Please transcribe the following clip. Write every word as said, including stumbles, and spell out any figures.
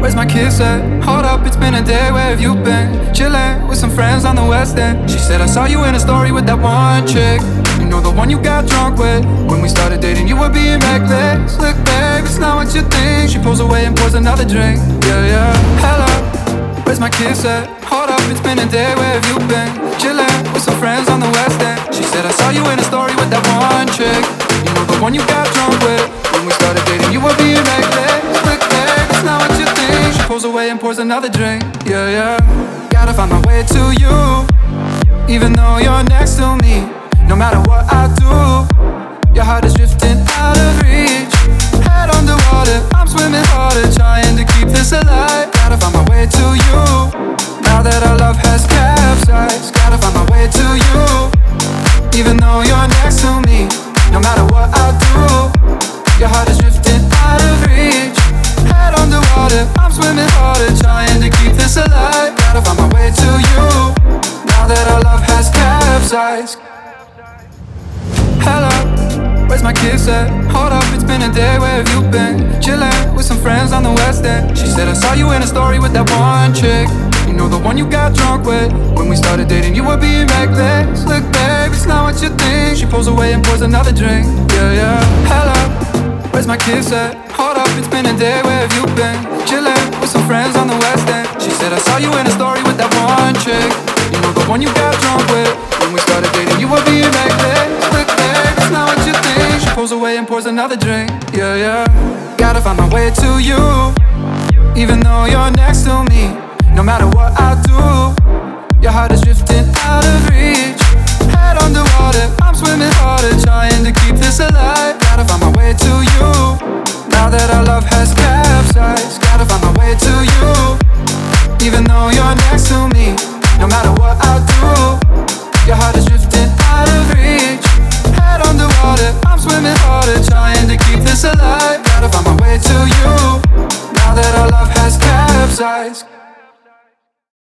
where's my kiss at? Hold up, it's been a day, where have you been? Chillin' with some friends on the west end. She said I saw you in a story with that one chick. You know the one you got drunk with. When we started dating you were being reckless. Look babe, it's not what you think. She pulls away and pours another drink. Yeah, yeah, hello, where's my kiss at? Hold up, it's been a day, where have you been? Chillin' with some friends on the west end. She said I saw you in a story with that one chick. You know the one you got drunk with. When we started dating you were being reckless. Look babe, it's not what you think. She pulls away and pours another drink. Yeah, yeah, gotta find my way to you, even though you're next to me. No matter what I do, your heart is drifting out of reach. Head underwater, I'm swimming harder, trying to keep this alive. Gotta find my way to you, now that our love has capsized. Gotta find my way to you, even though you're next to me. No matter what I do, your heart is drifting out of reach. Head underwater, I'm swimming harder, trying to keep this alive. Gotta find my way to you, now that our love has capsized. Hello, where's my kiss at? Hold up, it's been a day, where have you been? Chillin' with some friends on the west end. She said I saw you in a story with that one chick. You know the one you got drunk with. When we started dating you were being reckless. Look babe, it's not what you think. She pulls away and pours another drink. Yeah, yeah, hello, where's my kiss at? Hold up, it's been a day, where have you been? Chillin' with some friends on the west end. She said I saw you in a story with that one chick. You know the one you got drunk with. When we started dating you were being reckless. Look babe, it's not what you think. She pulls away and pours another drink. Yeah, yeah, gotta find my way to you, even though you're next to me. No matter what I do, your heart is drifting out of reach. Head underwater, I'm swimming harder, trying to keep this alive. Gotta find my way to you, now that our love has capsized. Gotta find my way to you, even though you're next to me. No matter what I do, your heart is drifting out of reach. Head underwater, I'm swimming harder, trying to keep this alive. Gotta find my way to you, now that our love has capsized.